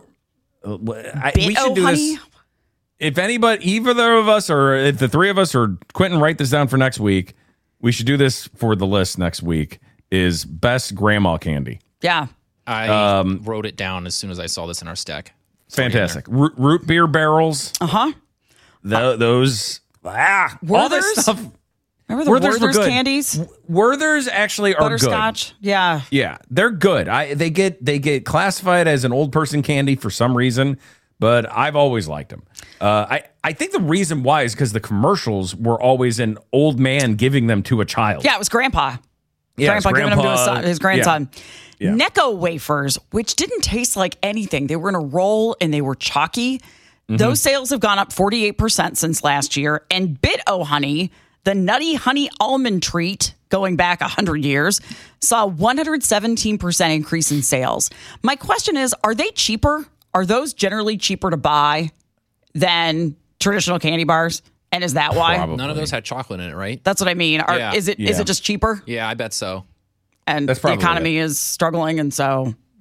I, we Bit-O should do honey? this. If anybody, either of us, or if the three of us, or Quentin, write this down for next week. We should do this for the list next week. Is best grandma candy. Yeah. I Um, wrote it down as soon as I saw this in our stack. It's already in Fantastic. Root, root beer barrels. Uh-huh. Th- those. Ah, all this Werther's? stuff. Remember the Werther's were Werther's good. candies? Werther's actually are good. Butterscotch? Yeah. Yeah, they're good. I they get they get classified as an old person candy for some reason, but I've always liked them. Uh, I I think the reason why is because the commercials were always an old man giving them to a child. Yeah, it was Grandpa. Yeah, it's grandpa giving them to his, grandpa- son, his grandson. Yeah. Necco wafers, which didn't taste like anything. They were in a roll and they were chalky. Mm-hmm. Those sales have gone up forty-eight percent since last year. And Bit-O Honey, the nutty honey almond treat going back one hundred years, saw a one hundred seventeen percent increase in sales. My question is, are they cheaper? Are those generally cheaper to buy than traditional candy bars? And is that why? Probably. None of those had chocolate in it, right? That's what I mean. Are, Yeah. Is it is Yeah. it just cheaper? Yeah, I bet so. And That's the probably economy is struggling, and so Yeah.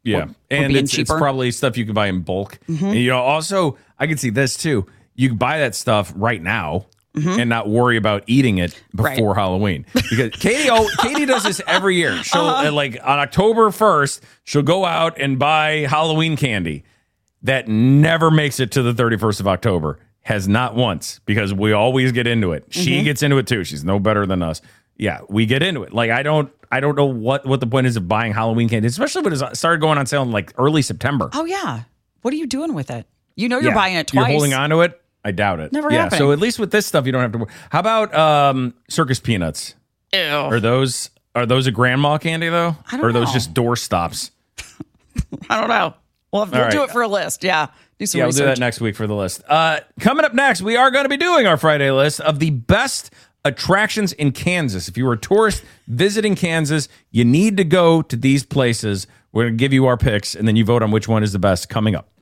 Yeah. or, or and being it's, it's cheaper. probably stuff you can buy in bulk. Mhm. And, you know, also, I can see this too. You can buy that stuff right now Mhm. and not worry about eating it before Right. Halloween. Because Katie oh, Katie does this every year. She'll, Uh-huh. uh, like, on October first, she'll go out and buy Halloween candy that never makes it to the thirty-first of October. Has not once, because we always get into it. She Mhm. gets into it too. She's no better than us. Yeah, we get into it. Like, I don't I don't know what, what the point is of buying Halloween candy, especially when it started going on sale in like early September. Oh, yeah. What are you doing with it? You know you're Yeah. buying it twice. You're holding on to it? I doubt it. Never yeah, happening. so at least with this stuff, you don't have to worry. How about um, circus peanuts? Ew. Are those are those a grandma candy, though? I don't or are those know. just door stops? I don't know. We'll, have, we'll All do right. it for a list. Yeah. Do some Yeah, we'll do research. that next week for the list. Uh, coming up next, we are going to be doing our Friday list of the best attractions in Kansas. If you were a tourist visiting Kansas, you need to go to these places. We're going to give you our picks, and then you vote on which one is the best coming up.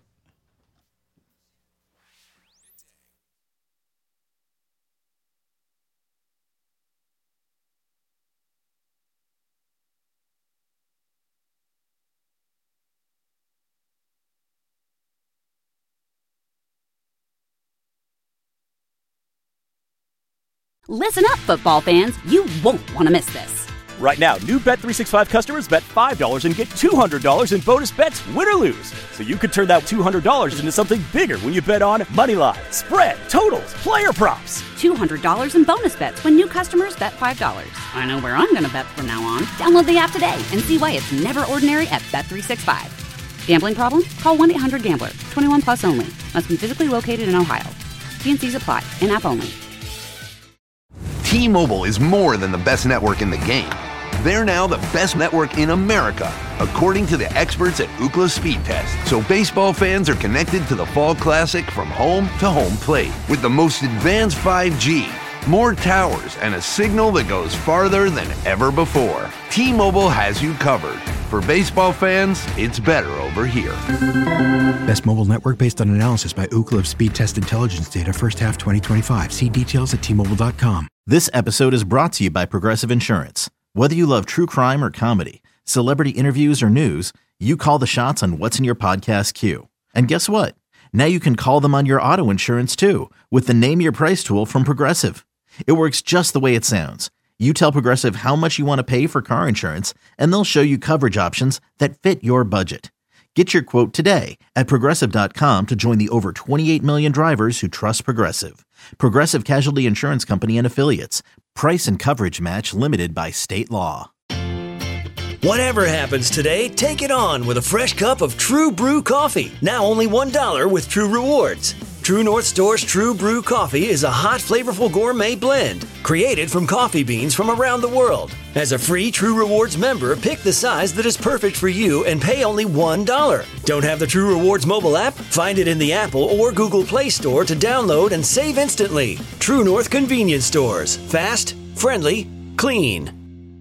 Listen up, football fans. You won't want to miss this. Right now, new Bet three sixty-five customers bet five dollars and get two hundred dollars in bonus bets, win or lose. So you could turn that two hundred dollars into something bigger when you bet on money line, spread, totals, player props. two hundred dollars in bonus bets when new customers bet five dollars. I know where I'm going to bet from now on. Download the app today and see why it's never ordinary at Bet three sixty-five. Gambling problem? Call one eight hundred gambler. twenty-one plus only. Must be physically located in Ohio. T and C's apply. In-app only. T-Mobile is more than the best network in the game. They're now the best network in America, according to the experts at Ookla Speed Test. So baseball fans are connected to the Fall Classic from home to home plate with the most advanced five G, more towers, and a signal that goes farther than ever before. T-Mobile has you covered. For baseball fans, it's better over here. Best mobile network based on analysis by Ookla of Speed Test Intelligence data first half twenty twenty-five. See details at T Mobile dot com. This episode is brought to you by Progressive Insurance. Whether you love true crime or comedy, celebrity interviews or news, you call the shots on what's in your podcast queue. And guess what? Now you can call them on your auto insurance too with the Name Your Price tool from Progressive. It works just the way it sounds. You tell Progressive how much you want to pay for car insurance, and they'll show you coverage options that fit your budget. Get your quote today at Progressive dot com to join the over twenty-eight million drivers who trust Progressive. Progressive Casualty Insurance Company and Affiliates. Price and coverage match limited by state law. Whatever happens today, take it on with a fresh cup of True Brew coffee. Now only one dollar with True Rewards. True North Store's True Brew coffee is a hot, flavorful gourmet blend created from coffee beans from around the world. As a free True Rewards member, pick the size that is perfect for you and pay only one dollar. Don't have the True Rewards mobile app? Find it in the Apple or Google Play Store to download and save instantly. True North Convenience Stores. Fast, friendly, clean.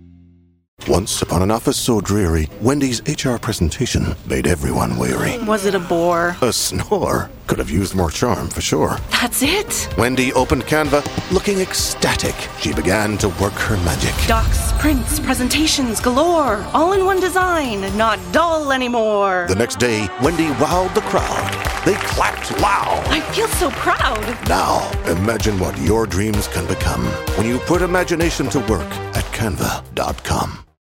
Once upon an office so dreary, Wendy's H R presentation made everyone weary. Was it a bore? A snore. Could have used more charm for sure. That's it? Wendy opened Canva, looking ecstatic. She began to work her magic. Docs, prints, presentations galore. All in one design, not dull anymore. The next day, Wendy wowed the crowd. They clapped loud. I feel so proud. Now, imagine what your dreams can become when you put imagination to work at Canva dot com.